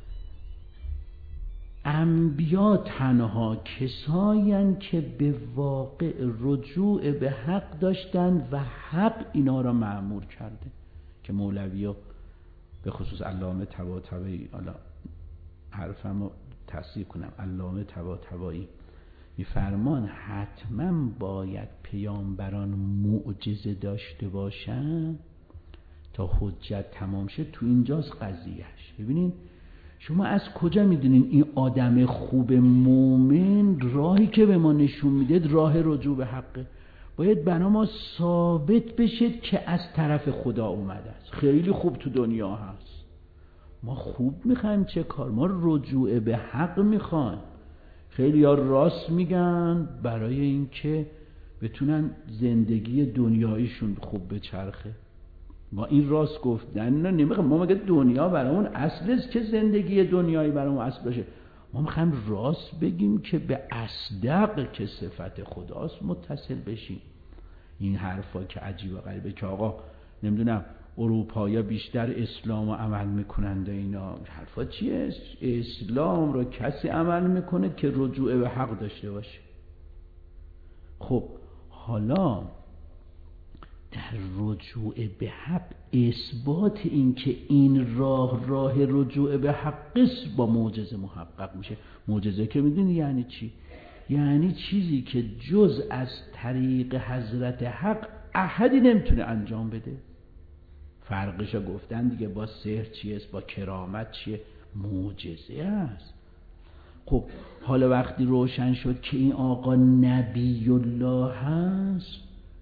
انبیا تنها کسایند که به واقع رجوع به حق داشتن و حق اینا را مأمور کرده. که مولوی‌ها به خصوص علامه طباطبایی، حالا حرفمو تصحیح کنم، علامه طباطبایی میفرمان حتما باید پیامبران معجزه داشته باشن تا حجت تمام شه. تو اینجاست قضیهش. ببینین شما از کجا میدونین این آدم خوب مومن راهی که به ما نشون میده راه رجوع به حقه؟ باید برای ما ثابت بشید که از طرف خدا اومده است. خیلی خوب تو دنیا هست، ما خوب میخوایم چه کار؟ ما رجوع به حق میخوایم. خیلی ها راست میگن برای اینکه بتونن زندگی دنیاییشون خوب بچرخه. ما این راست گفتن نمیخوایم. ما مگه دنیا برامون اصل است که زندگی دنیایی برامون اصل باشه؟ ما میخوایم راست بگیم که به اصدق که صفت خداست متصل بشیم. این حرفا که عجیب و غریبه که آقا نمیدونم اروپایا بیشتر اسلام رو عمل میکنند، اینا حرفا چیه؟ اسلام رو کسی عمل میکنه که رجوع به حق داشته باشه. خب حالا در رجوع به حق اثبات این که این راه رجوع به حق است با معجزه محقق میشه. معجزه که میدونی یعنی چی؟ یعنی چیزی که جز از طریق حضرت حق احدی نمیتونه انجام بده. فرقشو گفتن دیگه، با سحر چیه، با کرامت چیه؟ معجزه است. خب حالا وقتی روشن شد که این آقا نبی الله هست،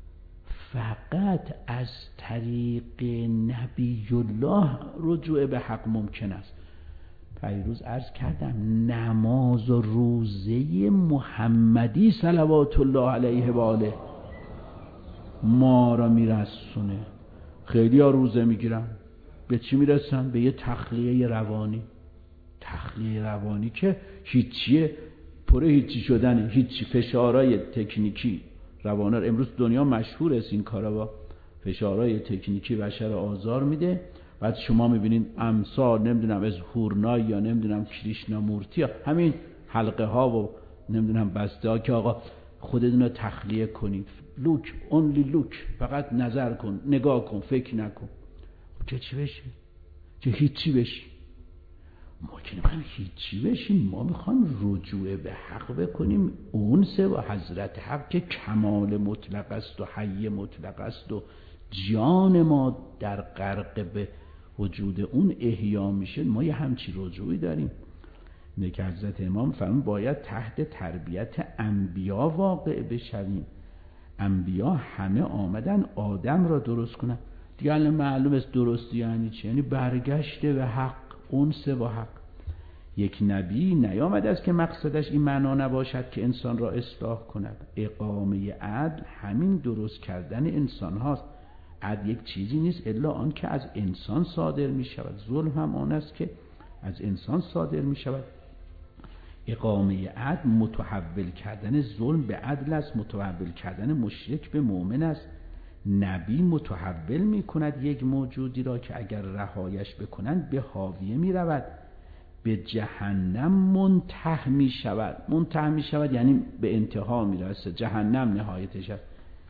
فقط از طریق نبی الله رجوع به حق ممکن است. پیروز عرض کردم نماز و روزه محمدی صلوات الله علیه و آله ما را میرسونه. خیلی ها روزه میگیرن، به چی میرسن؟ به یه تخلیه روانی. تخلیه روانی که هیچیه، پر هیچی شدنه، هیچی. فشارهای تکنیکی روانه، امروز دنیا مشهور است این کارا، با فشارهای تکنیکی بشر آزار میده. بعد شما میبینین امثال نمیدونم از هورنای یا نمیدونم کریشنامورتی ها، همین حلقه ها و نمیدونم بسته ها که آقا خودتون رو تخلیه کنید، لوک، اونلی لوک، فقط نظر کن، نگاه کن، فکر نکن. چه چی بشه؟ چه هیچی بشی؟ ما که نمیخوایم هیچی بشیم، ما میخوایم رجوع به حق بکنیم. اونس و حضرت حق که کمال مطلق است و حی مطلق است و جان ما در غرق به وجود اون احیا میشه. ما یه همچی رجوعی داریم. اینه که حضرت امام فرمون باید تحت تربیت انبیا واقع بشویم. انبیا همه آمدن آدم را درست کنن. دیگه الان معلوم است درستی یعنی چی؟ یعنی برگشت به حق، اونس با حق. یک نبی نیامده است که مقصدش این معنا نباشد که انسان را اصلاح کند. اقامه عدل همین درست کردن انسان هاست. عدل یک چیزی نیست الا آن که از انسان صادر می شود. ظلم هم آن است که از انسان صادر می شود. اقامه عدل متحول کردن ظلم به عدل است، متحول کردن مشرک به مؤمن است. نبی متحول می کند یک موجودی را که اگر رهایش بکنند به حاویه می رود، به جهنم منتهی می شود. منتهی می شود یعنی به انتها می رسد، جهنم نهایتش است.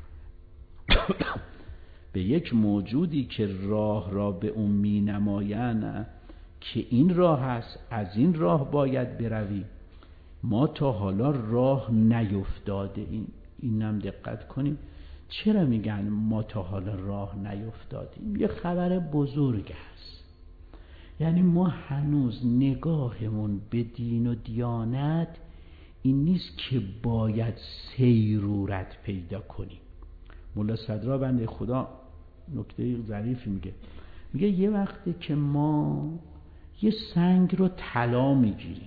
به یک موجودی که راه را به اون می نمایند که این راه هست، از این راه باید بروی. ما تا حالا راه نیفتاده ایم. اینم دقت کنیم. چرا میگن ما تا حالا راه نیفتادیم؟ یه خبر بزرگ هست. یعنی ما هنوز نگاهمون به دین و دیانت این نیست که باید سیرورت پیدا کنیم. مولا صدرا بنده خدا نکته ظریفی میگه یه وقتی که ما یه سنگ رو طلا میگیریم،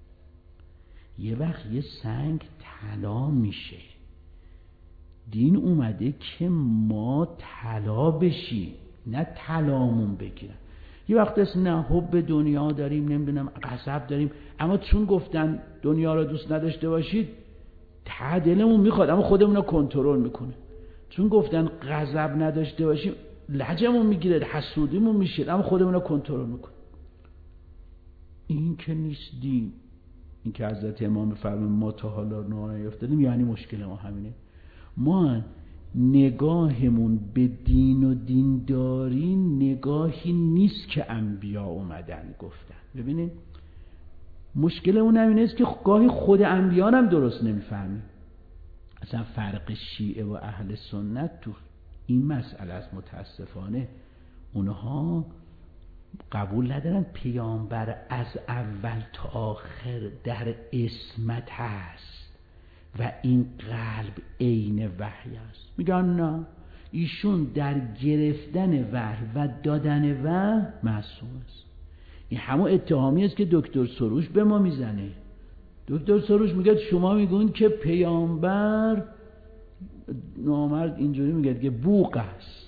یه وقت یه سنگ طلا میشه. دین اومده که ما طلا بشیم، نه طلامون بگیرن. یه وقت است نه حب دنیا داریم، نمیدونم غضب داریم، اما چون گفتن دنیا رو دوست نداشته باشید ته دلمون میخواد اما خودمون رو کنترل میکنه. چون گفتن غضب نداشته باشیم لجمون میگیره، حسودیمون میشه اما خودمون رو کنترل میکنه. این که نیست دین. این که حضرت امام فرمود ما تا حالا راه نیفتادیم یعنی مشکل ما همینه. ما نگاهمون به دین و دینداری نگاهی نیست که انبیا اومدن گفتن. ببینید مشکلمون همین است که گاهی خود انبیا هم درست نمیفهمیم. اصلا فرق شیعه و اهل سنت تو این مسئله است. متاسفانه اونها قبول ندارن پیامبر از اول تا آخر در عصمت هست و این قلب عین وحی است. میگن نه، ایشون در گرفتن وحی و دادن وحی معصوم است. این همون اتهامی است که دکتر سروش به ما میزنه. دکتر سروش میگه شما میگون که پیامبر نامرد اینجوری میگه که بوق است.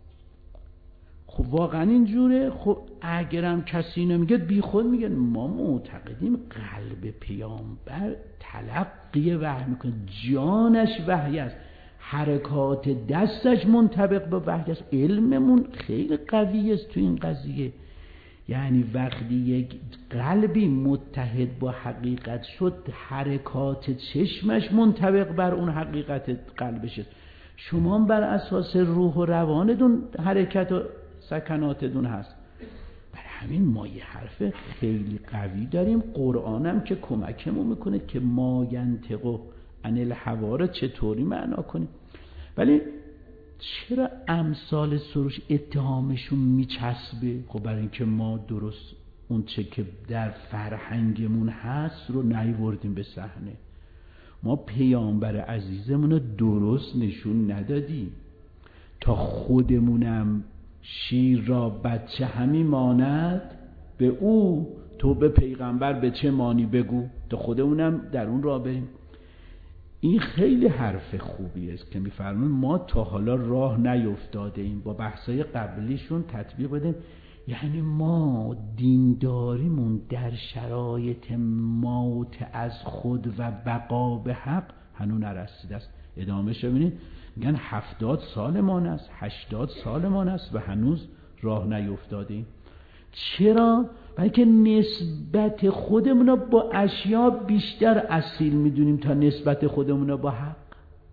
خب واقعا اینجوره؟ خب اگرم کسی نمیگه بی خود میگن. ما معتقدیم قلب پیامبر تلقی وحی میکنه، جانش وحی است، حرکات دستش منطبق با وحی است. علممون خیلی قوی است تو این قضیه. یعنی وقتی یک قلبی متحد با حقیقت شد حرکات چشمش منطبق بر اون حقیقت قلبش است. شما بر اساس روح و روانتون حرکت و سکناتتون هست. برای همین ما یه حرف خیلی قوی داریم. قرآنم که کمکمون میکنه که ما ینطق عن الهوا رو چطوری معنا کنیم. ولی چرا امثال سروش اتهامشون میچسبه؟ خب برای اینکه ما درست اون چه که در فرهنگمون هست رو نیوردیم به صحنه. ما پیامبر عزیزمون رو درست نشون ندادیم. تا خودمونم شیر را بچه همی ماند به او، تو به پیغمبر به چه مانی بگو. تا خودمونم در اون راه بریم. این خیلی حرف خوبی است که میفرمون ما تا حالا راه نیفتاده ایم، با بحثای قبلیشون تطبیق بدیم. یعنی ما دینداریمون در شرایط موت از خود و بقا به حق هنوز نرسیده است. ادامهش ببینید، میگن 70 سالمان است، 80 سالمان است و هنوز راه نیفتادیم. چرا؟ برای که نسبت خودمون رو با اشیا بیشتر اصیل میدونیم تا نسبت خودمون رو با حق.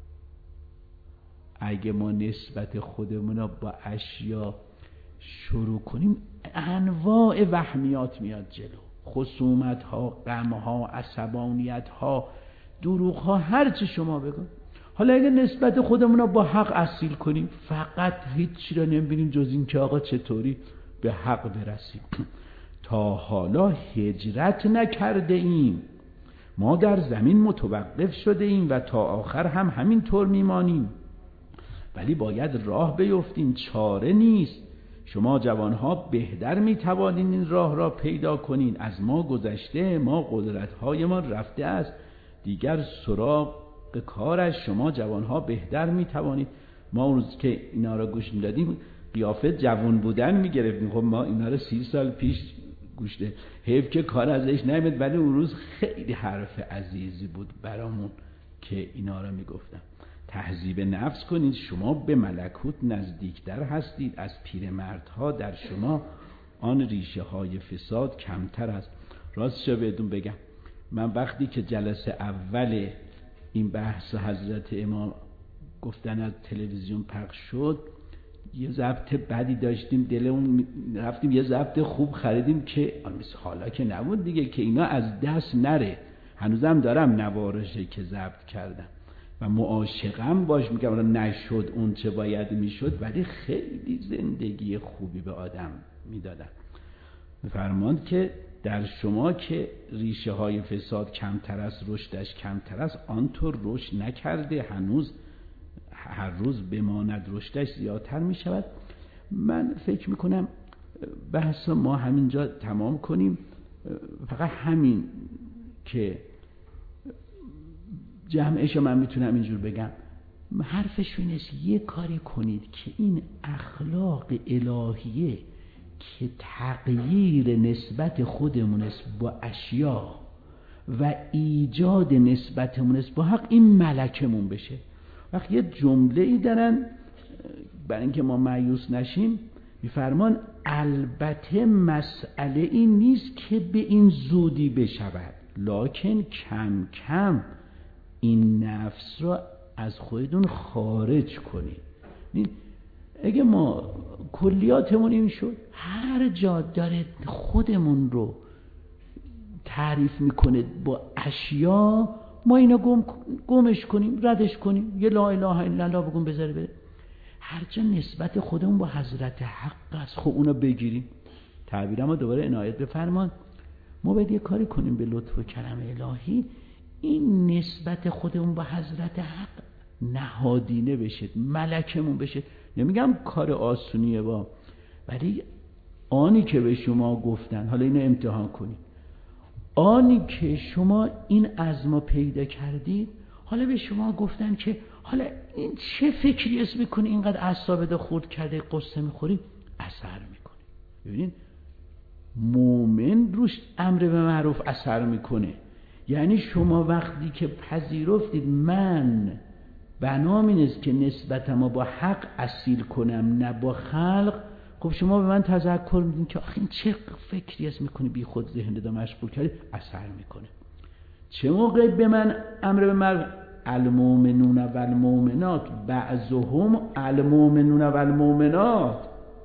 اگه ما نسبت خودمون رو با اشیا شروع کنیم، انواع وهمیات میاد جلو، خصومت ها، غم ها، عصبانیت ها، دروغ ها، هر چی شما بگو. حالا اگه نسبت خودمون رو با حق اصیل کنیم، فقط هیچی رو نمیبینیم جز این که آقا چطوری به حق برسیم. تا حالا هجرت نکرده ایم، ما در زمین متوقف شده ایم و تا آخر هم همین طور میمانیم، ولی باید راه بیفتیم، چاره نیست. شما جوانها بهتر میتوانید این راه را پیدا کنین. از ما گذشته، ما قدرت‌های ما رفته است، دیگر سراغ کارش شما جوانها بهتر میتوانید. ما اون روز که اینا را گوش میدادیم قیافه جوان بودن میگرفتیم. خب ما اینا را 30 سال پیش گوش ده، حیف که کار ازش نمیاد، ولی اون روز خیلی حرف عزیزی بود برامون که اینا را میگفتم. تهذیب نفس کنید، شما به ملکوت نزدیکتر هستید. از پیرمردها در شما آن ریشه های فساد کمتر است. راستش بهتون بگم، من وقتی که جلسه اول این بحث حضرت امام گفتن از تلویزیون پخش شد، یه ضبط بدی داشتیم، دلمون رفتیم یه ضبط خوب خریدیم که حالا که نبود دیگه، که اینا از دست نره. هنوزم دارم نوارشه که ضبط کردم و معاشقم باش میگم نشد اون چه باید میشد، ولی خیلی زندگی خوبی به آدم میدادن. میفرماند که در شما که ریشه های فساد کمتر است، رشدش کمتر است، آنطور رشد نکرده، هنوز هر روز بماند رشدش زیادتر می شود. من فکر میکنم بحث ما همینجا تمام کنیم. فقط همین که جمعش من میتونم اینجور بگم، حرفش اینست یه کاری کنید که این اخلاق الهیه که تغییر نسبت خودمون است با اشیا و ایجاد نسبتمون است با حق، این ملکمون بشه. وقتی یه جمله ای دارن برای اینکه ما مایوس نشیم، میفرمان البته مسئله این نیست که به این زودی بشود، لکن کم کم این نفس را از خودتون خارج کنید. اگه ما کلیاتمون این شد، هر جا داره خودمون رو تعریف میکنه با اشیا، ما اینو گمش کنیم، ردش کنیم، یه لا اله الا الله بگیم بذاره بره. هر جا نسبت خودمون با حضرت حق است، خب اونو بگیریم. تعبیرم رو دوباره عنایت بفرمان. ما باید یه کاری کنیم به لطف و کرم الهی، این نسبت خودمون با حضرت حق نهادینه بشه، ملکمون بشه. نمیگم کار آسونیه ولی آنی که به شما گفتن، حالا اینو امتحان کنید، آنی که شما این عزم پیدا کردید، حالا به شما گفتن که حالا این چه فکری اسم میکنی اینقدر اعصابت خورد کرده، قصه میخوری، اثر میکنه. ببینید مومن روش امر به معروف اثر میکنه. یعنی شما وقتی که پذیرفتید من بنام این است که نسبتم با حق اصیل کنم نه با خلق، خب شما به من تذکر میدین که آخه این چه فکری است میکنی، بی خود ذهن دا مشغول کردی، اثر میکنه. چه موقع به من امر به معروف، المؤمنون و المؤمنات بعضهم المؤمنون و المؤمنات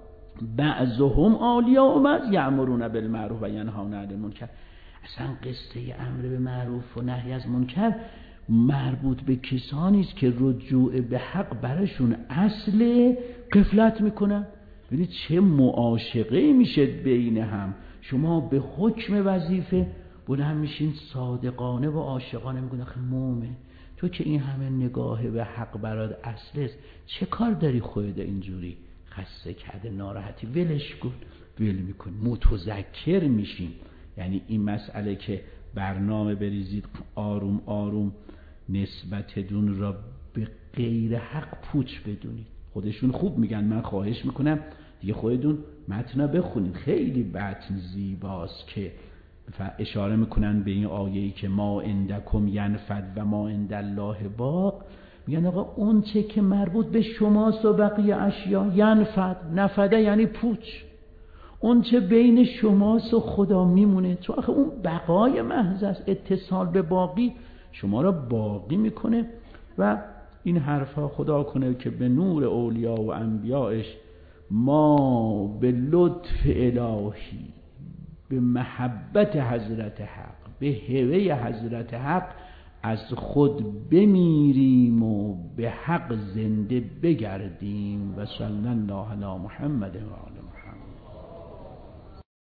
بعضهم اولیاء بعض یأمرون بالمعروف و ینهون عن المنکر. اصلا قصه امر به معروف و نهی از منکر مربوط به کسانی است که رجوع به حق براشون اصل غفلت میکنن. ببینید چه معاشقه میشه بین هم. شما به حکم وظیفه بلند میشین صادقانه و عاشقانه میگن آخه مومن تو که این همه نگاه به حق برات اصل است، چه کار داری خودت اینجوری خسته کرده ناراحتی، ولش کن. ول میکنی، متذکر میشین. یعنی این مسئله که برنامه بریزید آروم آروم نسبتتون را به غیر حق پوچ بدونید. خودشون خوب میگن، من خواهش میکنم دیگه خودتون متن بخونید، خیلی متن زیباست که اشاره میکنن به این آیه‌ای که ما عندکم ینفد و ما عند الله باق. میگن آقا اون چه که مربوط به شماست و بقیه اشیا ینفد، نفده یعنی پوچ، اون چه بین شماست و خدا میمونه، چون آخه اون بقای محض است، اتصال به باقی شما را باقی میکنه. و این حرفا خدا کنه که به نور اولیا و انبیائش ما به لطف الهی، به محبت حضرت حق، به هوه حضرت حق از خود بمیریم و به حق زنده بگردیم. و صلی الله علی محمد و آله.